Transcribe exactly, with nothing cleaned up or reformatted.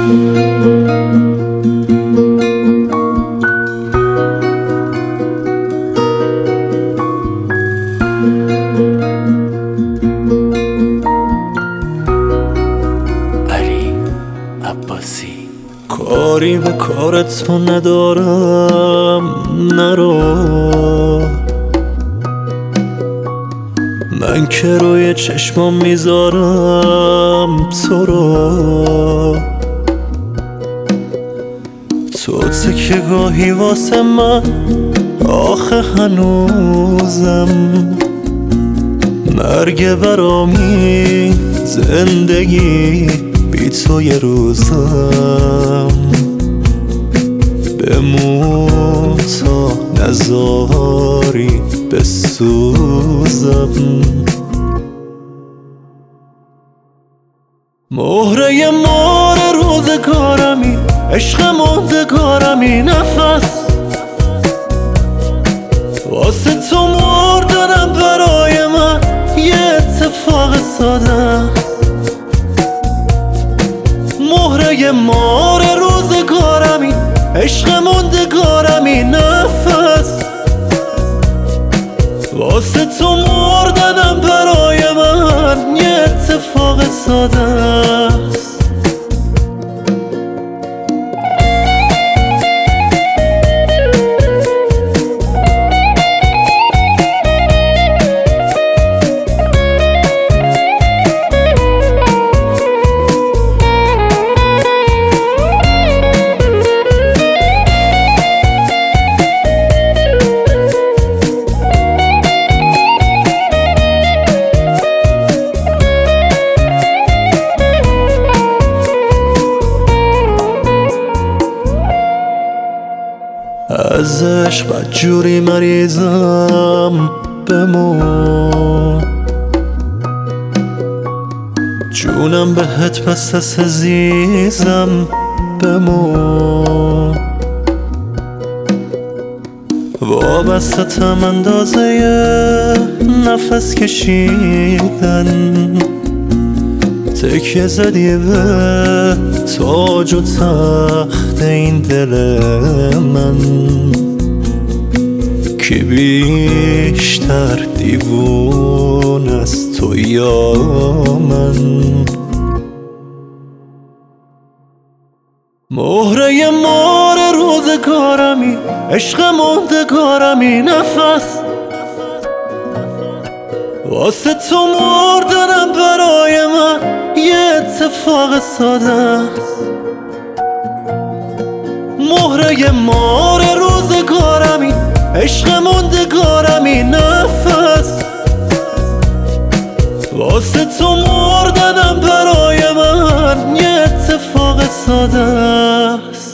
کاری به کار تو ندارم، نرو. من که روی چشمام میذارم تو رو. تو تکیه گاهی واسه من، آخه هنوزم مرگ برامی، زندگی بی تو یه روزم. بمون تا نزاری بسوزم. مهره مار روزگارمی، عشق ماندگارمی، نفس واسه تو مردنم برای من یه اتفاق ساده. مهره مار روزگارمی، عشق ماندگارمی، نفس واسه تو مردنم برای من یه اتفاق ساده است. از عشق بدجوری مریضم، بمون جونم بهت پس از عزیزم، بمون وابستم اندازه نفس کشیدن. تکیه زدی به تاج و تخت این دل من، کی بیشتر دیوون از تو یا من. مهره مار روزگارمی، عشق ماندگارمی، نفس واسه تو مردنم برای من یه اتفاق ساده است. مهره مار روزگارمی، عشق ماندگارمی، نفس واسه تو مردنم برای من یه اتفاق ساده است.